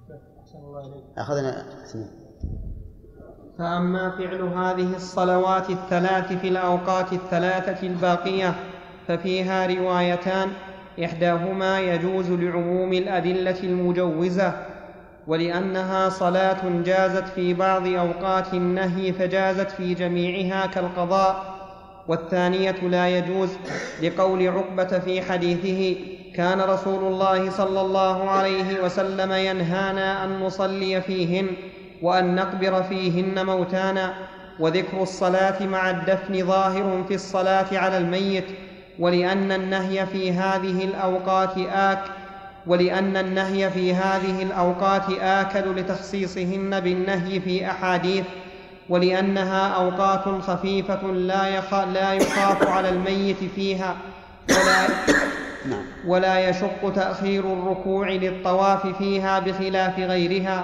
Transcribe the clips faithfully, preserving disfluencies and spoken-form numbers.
أخذنا. فأما فعل هذه الصلوات الثلاث في الأوقات الثلاثة الباقية ففيها روايتان، إحداهما يجوز لعموم الأدلة المجوزة ولأنها صلاة جازت في بعض أوقات النهي فجازت في جميعها كالقضاء، والثانية لا يجوز لقول عقبة في حديثه كان رسول الله صلى الله عليه وسلم ينهانا أن نصلي فيهن وأن نقبر فيهن موتانا، وذكر الصلاة مع الدفن ظاهر في الصلاة على الميت، ولأن النهي في هذه الأوقات آك ولأن النهي في هذه الأوقات آكد لتخصيصهن بالنهي في أحاديث، ولأنها أوقات خفيفة لا يخاف على الميت فيها ولا, ولا يشق تأخير الركوع للطواف فيها بخلاف غيرها.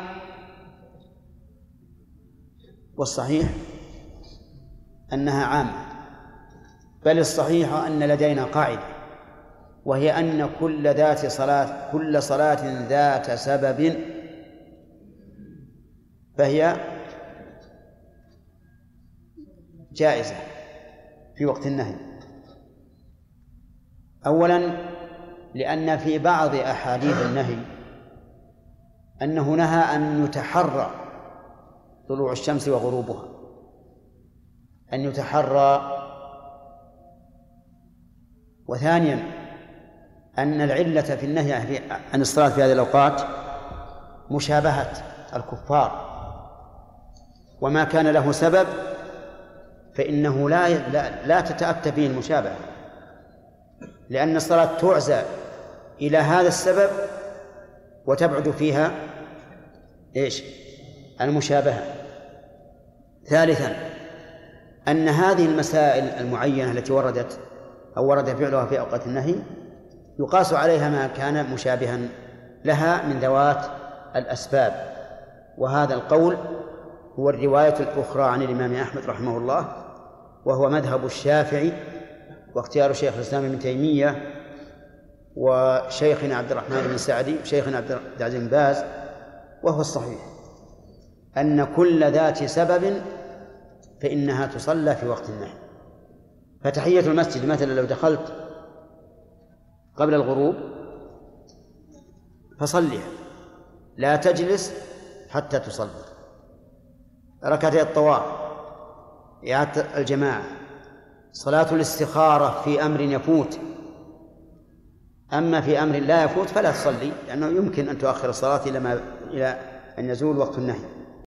والصحيح أنها عامة، بل الصحيح أن لدينا قاعدة، وهي أن كل ذات صلاة كل صلاة ذات سبب فهي جائزة في وقت النهي. أولا لأن في بعض أحاديث النهي أنه نهى أن يتحرى طلوع الشمس وغروبها، أن يتحرى. وثانيا أن العلة في النهي عن الصلاة في هذه الأوقات مشابهة الكفار، وما كان له سبب فإنه لا لا, لا تتأتى به المشابهة، لأن الصلاة تعزى إلى هذا السبب وتبعد فيها إيش؟ المشابهة. ثالثا أن هذه المسائل المعينة التي وردت أو ورد فعلها في أوقات النهي يقاس عليها ما كان مشابها لها من ذوات الأسباب، وهذا القول هو الرواية الأخرى عن الإمام أحمد رحمه الله، وهو مذهب الشافعي واختيار شيخ الإسلام ابن تيمية وشيخنا عبد الرحمن بن سعدي وشيخنا عبد العزيز بن باز، وهو الصحيح أن كل ذات سبب فإنها تصلى في وقت النهي. فتحية المسجد مثلا لو دخلت قبل الغروب فصليها، لا تجلس حتى تصلي. ركعتي الطواف، إعادة الجماعة، صلاة الاستخارة في أمر يفوت. أما في أمر لا يفوت فلا تصلي، لأنه يمكن أن تؤخر الصلاة إلى ما إلى أن يزول وقت النهي.